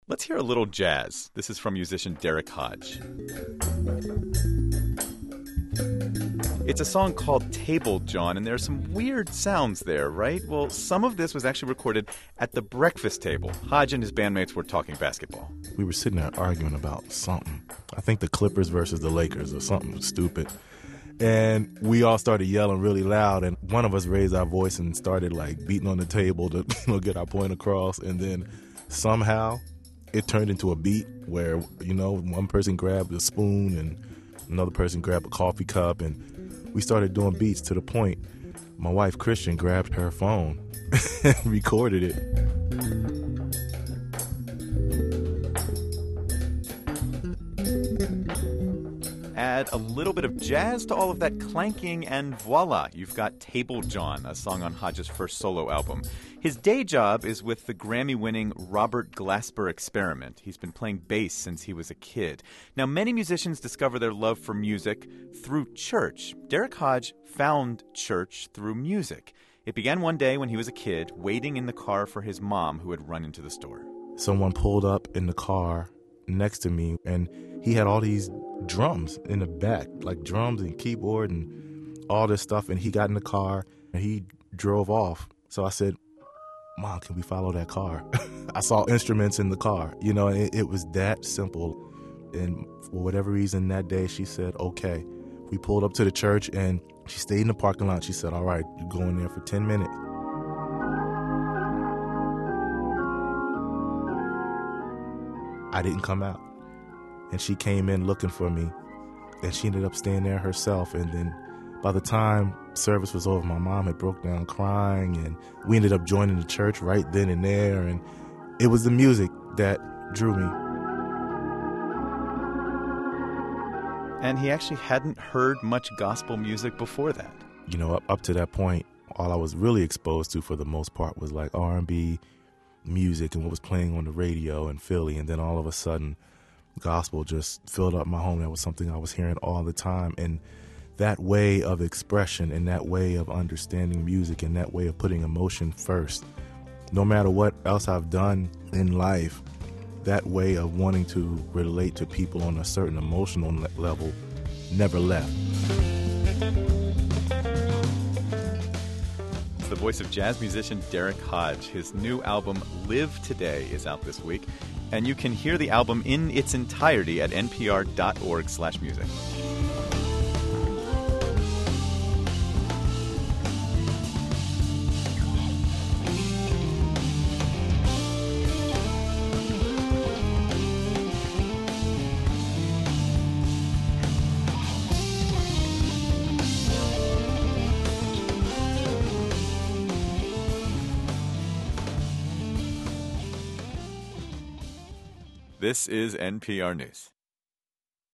Let's hear a little jazz. This is from musician Derek Hodge. It's a song called Table, John, and there are some weird sounds there, right? Well, some of this was actually recorded at the breakfast table. Hodge and his bandmates were talking basketball. We were sitting there arguing about something. I think the Clippers versus the Lakers or something stupid. And we all started yelling really loud, and one of us raised our voice and started like beating on the table to get our point across. And then somehow it turned into a beat where, one person grabbed a spoon and another person grabbed a coffee cup, and we started doing beats to the point my wife, Christian, grabbed her phone and recorded it. Add a little bit of jazz to all of that clanking, and voila, you've got Table John, a song on Hodge's first solo album. His day job is with the Grammy-winning Robert Glasper Experiment. He's been playing bass since he was a kid. Now, many musicians discover their love for music through church. Derek Hodge found church through music. It began one day when he was a kid, waiting in the car for his mom, who had run into the store. Someone pulled up in the car next to me, and he had all these drums in the back, like drums and keyboard and all this stuff. And he got in the car and he drove off. So I said, Mom, can we follow that car? I saw instruments in the car. It was that simple. And for whatever reason that day, she said, okay. We pulled up to the church and she stayed in the parking lot. She said, all right, you go in there for 10 minutes. I didn't come out. And she came in looking for me, and she ended up staying there herself. And then by the time service was over, my mom had broke down crying, and we ended up joining the church right then and there. And it was the music that drew me. And he actually hadn't heard much gospel music before that. Up to that point, all I was really exposed to for the most part was like R&B music and what was playing on the radio in Philly. And then all of a sudden, gospel just filled up my home. That was something I was hearing all the time. And that way of expression and that way of understanding music and that way of putting emotion first, no matter what else I've done in life, that way of wanting to relate to people on a certain emotional level never left. It's the voice of jazz musician Derek Hodge. His new album, Live Today, is out this week. And you can hear the album in its entirety at npr.org/music. This is NPR News.